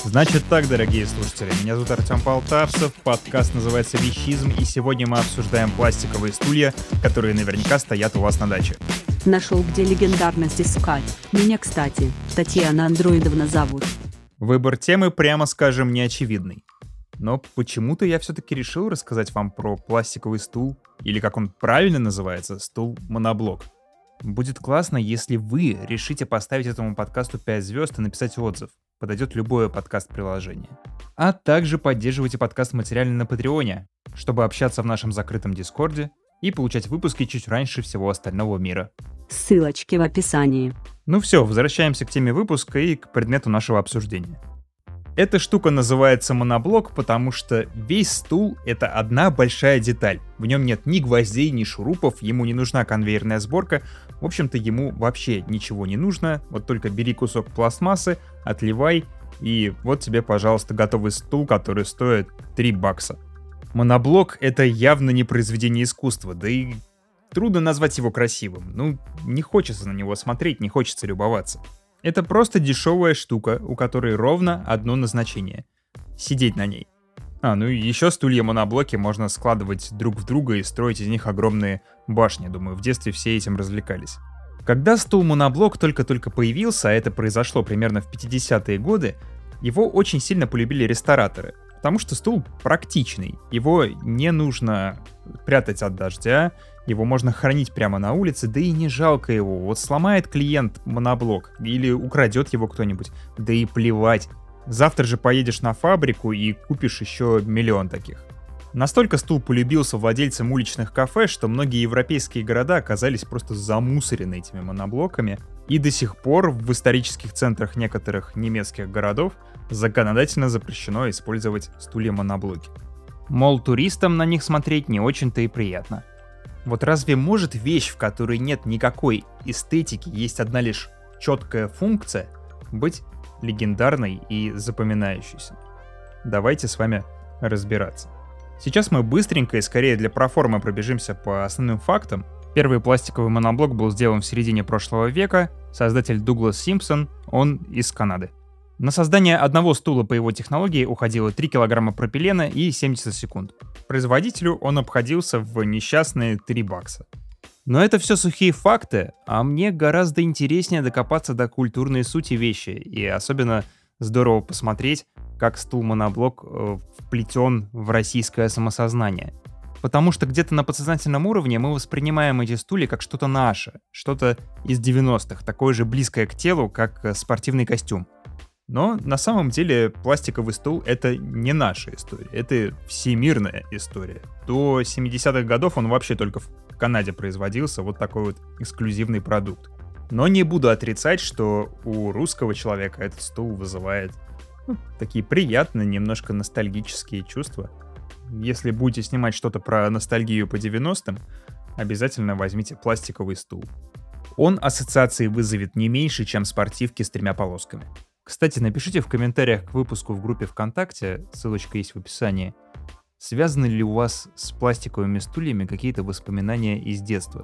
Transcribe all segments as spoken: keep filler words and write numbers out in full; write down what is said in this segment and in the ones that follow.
Значит так, дорогие слушатели, меня зовут Артем Полтавцев, подкаст называется «Вещизм», и сегодня мы обсуждаем пластиковые стулья, которые наверняка стоят у вас на даче. Нашел, где легендарность искать. Меня, кстати, Татьяна Андроидовна зовут. Выбор темы, прямо скажем, неочевидный. Но почему-то я все-таки решил рассказать вам про пластиковый стул, или как он правильно называется, стул-моноблок. Будет классно, если вы решите поставить этому подкасту пять звезд и написать отзыв. Подойдет любое подкаст-приложение. А также поддерживайте подкаст материально на Патреоне, чтобы общаться в нашем закрытом Дискорде и получать выпуски чуть раньше всего остального мира. Ссылочки в описании. Ну все, возвращаемся к теме выпуска и к предмету нашего обсуждения. Эта штука называется моноблок, потому что весь стул — это одна большая деталь. В нем нет ни гвоздей, ни шурупов, ему не нужна конвейерная сборка. В общем-то, ему вообще ничего не нужно. Вот только бери кусок пластмассы, отливай, и вот тебе, пожалуйста, готовый стул, который стоит три бакса. Моноблок — это явно не произведение искусства, да и трудно назвать его красивым. Ну, не хочется на него смотреть, не хочется любоваться. Это просто дешевая штука, у которой ровно одно назначение — сидеть на ней. А, ну и еще стулья-моноблоки можно складывать друг в друга и строить из них огромные башни. Думаю, в детстве все этим развлекались. Когда стул-моноблок только-только появился, а это произошло примерно в пятидесятые годы, его очень сильно полюбили рестораторы. Потому что стул практичный, его не нужно прятать от дождя, его можно хранить прямо на улице, да и не жалко его. Вот сломает клиент моноблок или украдет его кто-нибудь, да и плевать. Завтра же поедешь на фабрику и купишь еще миллион таких. Настолько стул полюбился владельцам уличных кафе, что многие европейские города оказались просто замусорены этими моноблоками, и до сих пор в исторических центрах некоторых немецких городов законодательно запрещено использовать стулья-моноблоки. Мол, туристам на них смотреть не очень-то и приятно. Вот разве может вещь, в которой нет никакой эстетики, есть одна лишь четкая функция, быть легендарной и запоминающейся? Давайте с вами разбираться. Сейчас мы быстренько и скорее для проформы пробежимся по основным фактам. Первый пластиковый моноблок был сделан в середине прошлого века. Создатель Дуглас Симпсон, он из Канады. На создание одного стула по его технологии уходило три килограмма пропилена и семьдесят секунд. Производителю он обходился в несчастные три бакса. Но это все сухие факты, а мне гораздо интереснее докопаться до культурной сути вещи. И особенно здорово посмотреть, как стул-моноблок э, вплетен в российское самосознание. Потому что где-то на подсознательном уровне мы воспринимаем эти стулья как что-то наше, что-то из девяностых, такое же близкое к телу, как э, спортивный костюм. Но на самом деле пластиковый стул — это не наша история, это всемирная история. До семидесятых годов он вообще только в Канаде производился, вот такой вот эксклюзивный продукт. Но не буду отрицать, что у русского человека этот стул вызывает ну, такие приятные, немножко ностальгические чувства. Если будете снимать что-то про ностальгию по девяностым, обязательно возьмите пластиковый стул. Он ассоциации вызовет не меньше, чем спортивки с тремя полосками. Кстати, напишите в комментариях к выпуску в группе ВКонтакте, ссылочка есть в описании, связаны ли у вас с пластиковыми стульями какие-то воспоминания из детства.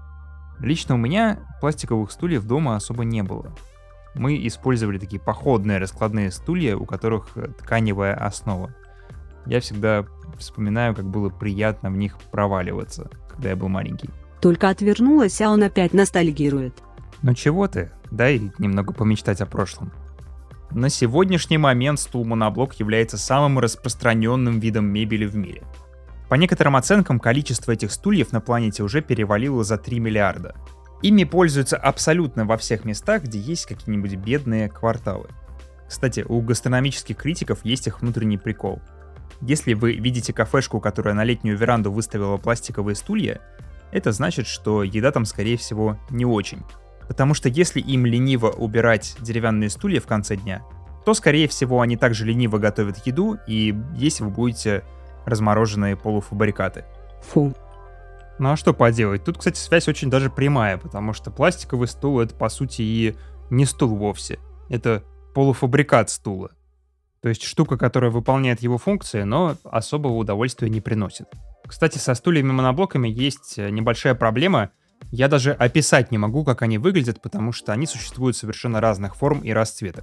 Лично у меня пластиковых стульев дома особо не было. Мы использовали такие походные раскладные стулья, у которых тканевая основа. Я всегда вспоминаю, как было приятно в них проваливаться, когда я был маленький. Только отвернулась, а он опять ностальгирует. Ну чего ты, дай немного помечтать о прошлом. На сегодняшний момент стул-моноблок является самым распространенным видом мебели в мире. По некоторым оценкам, количество этих стульев на планете уже перевалило за три миллиарда. Ими пользуются абсолютно во всех местах, где есть какие-нибудь бедные кварталы. Кстати, у гастрономических критиков есть их внутренний прикол. Если вы видите кафешку, которая на летнюю веранду выставила пластиковые стулья, это значит, что еда там, скорее всего, не очень. Потому что если им лениво убирать деревянные стулья в конце дня, то, скорее всего, они также лениво готовят еду, и есть вы будете размороженные полуфабрикаты. Фу. Ну а что поделать? Тут, кстати, связь очень даже прямая, потому что пластиковый стул — это, по сути, и не стул вовсе. Это полуфабрикат стула. То есть штука, которая выполняет его функции, но особого удовольствия не приносит. Кстати, со стульями-моноблоками есть небольшая проблема. Я даже описать не могу, как они выглядят, потому что они существуют совершенно разных форм и расцветок.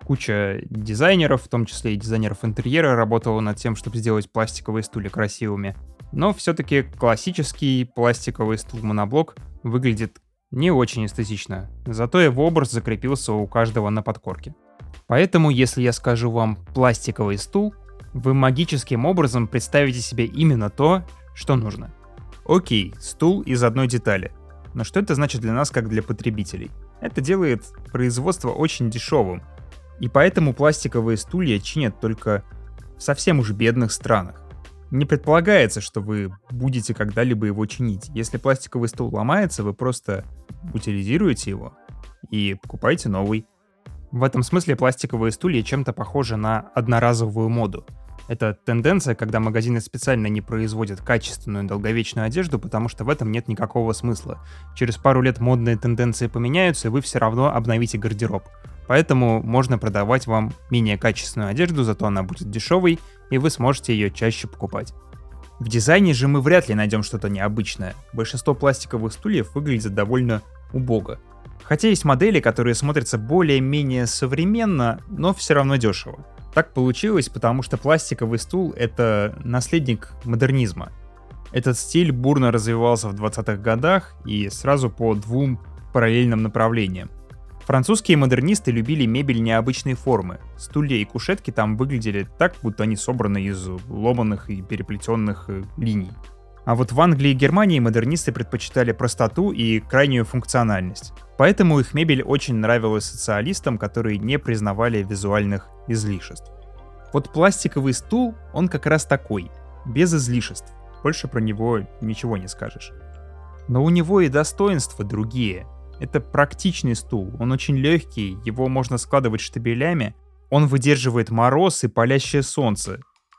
Куча дизайнеров, в том числе и дизайнеров интерьера, работала над тем, чтобы сделать пластиковые стулья красивыми. Но все-таки классический пластиковый стул-моноблок выглядит не очень эстетично, зато его образ закрепился у каждого на подкорке. Поэтому, если я скажу вам «пластиковый стул», вы магическим образом представите себе именно то, что нужно. Окей, стул из одной детали. Но что это значит для нас, как для потребителей? Это делает производство очень дешевым. И поэтому пластиковые стулья чинят только в совсем уж бедных странах. Не предполагается, что вы будете когда-либо его чинить. Если пластиковый стул ломается, вы просто утилизируете его и покупаете новый. В этом смысле пластиковые стулья чем-то похожи на одноразовую моду. Это тенденция, когда магазины специально не производят качественную долговечную одежду, потому что в этом нет никакого смысла. Через пару лет модные тенденции поменяются, и вы все равно обновите гардероб. Поэтому можно продавать вам менее качественную одежду, зато она будет дешевой, и вы сможете ее чаще покупать. В дизайне же мы вряд ли найдем что-то необычное. Большинство пластиковых стульев выглядят довольно убого. Хотя есть модели, которые смотрятся более-менее современно, но все равно дешево. Так получилось, потому что пластиковый стул — это наследник модернизма. Этот стиль бурно развивался в двадцатых годах и сразу по двум параллельным направлениям. Французские модернисты любили мебель необычной формы. Стулья и кушетки там выглядели так, будто они собраны из ломаных и переплетенных линий. А вот в Англии и Германии модернисты предпочитали простоту и крайнюю функциональность. Поэтому их мебель очень нравилась социалистам, которые не признавали визуальных излишеств. Вот пластиковый стул, он как раз такой, без излишеств. Больше про него ничего не скажешь. Но у него и достоинства другие. Это практичный стул, он очень легкий, его можно складывать штабелями, он выдерживает мороз и палящее солнце.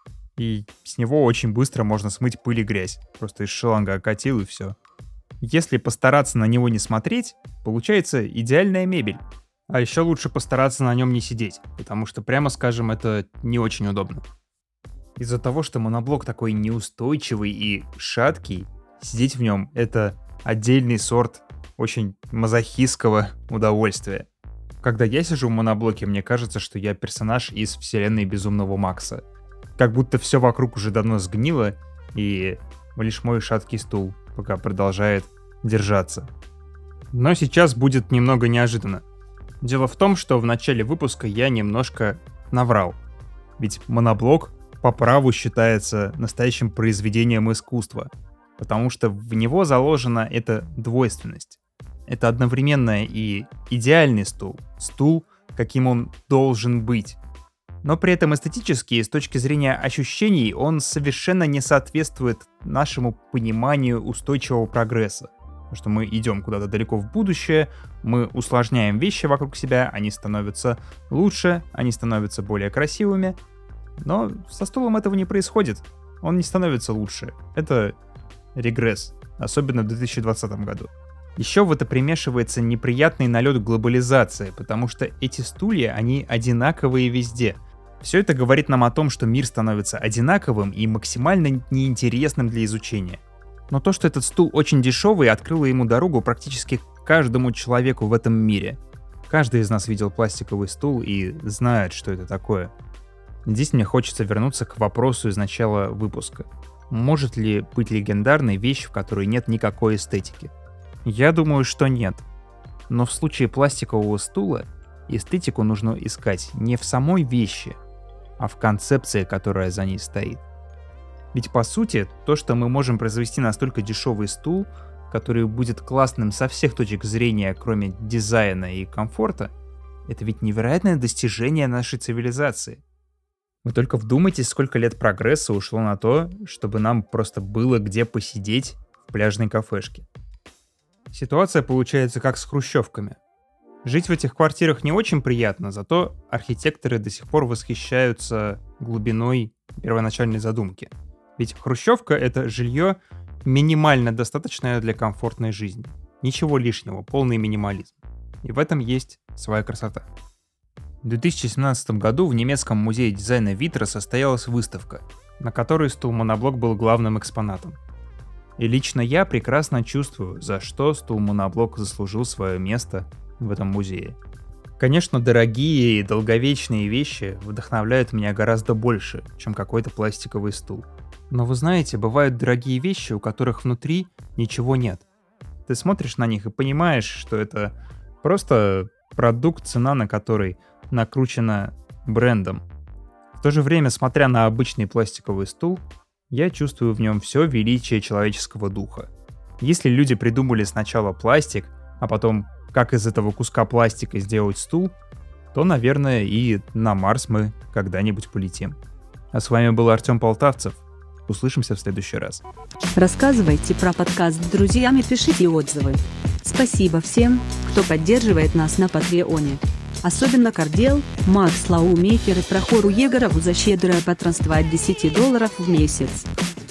И с него очень быстро можно смыть пыль и грязь. Просто из шланга окатил и все. Если постараться на него не смотреть, получается идеальная мебель. А еще лучше постараться на нем не сидеть, потому что, прямо скажем, это не очень удобно. Из-за того, что моноблок такой неустойчивый и шаткий, сидеть в нем — это отдельный сорт очень мазохистского удовольствия. Когда я сижу в моноблоке, мне кажется, что я персонаж из вселенной Безумного Макса. Как будто все вокруг уже давно сгнило, и лишь мой шаткий стул пока продолжает держаться. Но сейчас будет немного неожиданно. Дело в том, что в начале выпуска я немножко наврал. Ведь моноблок по праву считается настоящим произведением искусства, потому что в него заложена эта двойственность. Это одновременно и идеальный стул, стул, каким он должен быть. Но при этом эстетически, с точки зрения ощущений, он совершенно не соответствует нашему пониманию устойчивого прогресса. Потому что мы идем куда-то далеко в будущее, мы усложняем вещи вокруг себя, они становятся лучше, они становятся более красивыми. Но со стулом этого не происходит, он не становится лучше. Это регресс, особенно в две тысячи двадцатом году. Еще в это примешивается неприятный налет глобализации, потому что эти стулья, они одинаковые везде. Все это говорит нам о том, что мир становится одинаковым и максимально неинтересным для изучения. Но то, что этот стул очень дешевый, открыло ему дорогу практически каждому человеку в этом мире. Каждый из нас видел пластиковый стул и знает, что это такое. Здесь мне хочется вернуться к вопросу из начала выпуска. Может ли быть легендарной вещь, в которой нет никакой эстетики? Я думаю, что нет. Но в случае пластикового стула эстетику нужно искать не в самой вещи, а в концепции, которая за ней стоит. Ведь по сути, то, что мы можем произвести настолько дешевый стул, который будет классным со всех точек зрения, кроме дизайна и комфорта, это ведь невероятное достижение нашей цивилизации. Вы только вдумайтесь, сколько лет прогресса ушло на то, чтобы нам просто было где посидеть в пляжной кафешке. Ситуация получается как с хрущевками. Жить в этих квартирах не очень приятно, зато архитекторы до сих пор восхищаются глубиной первоначальной задумки. Ведь хрущевка — это жилье минимально достаточное для комфортной жизни. Ничего лишнего, полный минимализм. И в этом есть своя красота. В две тысячи семнадцатом году в немецком музее дизайна Витра состоялась выставка, на которой стул-моноблок был главным экспонатом. И лично я прекрасно чувствую, за что стул-моноблок заслужил свое место в этом музее. Конечно, дорогие и долговечные вещи вдохновляют меня гораздо больше, чем какой-то пластиковый стул. Но вы знаете, бывают дорогие вещи, у которых внутри ничего нет. Ты смотришь на них и понимаешь, что это просто продукт, цена на который накручена брендом. В то же время, смотря на обычный пластиковый стул, я чувствую в нем все величие человеческого духа. Если люди придумали сначала пластик, а потом как из этого куска пластика сделать стул, то, наверное, и на Марс мы когда-нибудь полетим. А с вами был Артем Полтавцев. Услышимся в следующий раз. Рассказывайте про подкаст друзьям и пишите отзывы. Спасибо всем, кто поддерживает нас на Патреоне. Особенно Кардел, Макс Лаумейкер и Прохору Егорову за щедрое патронство от десяти долларов в месяц.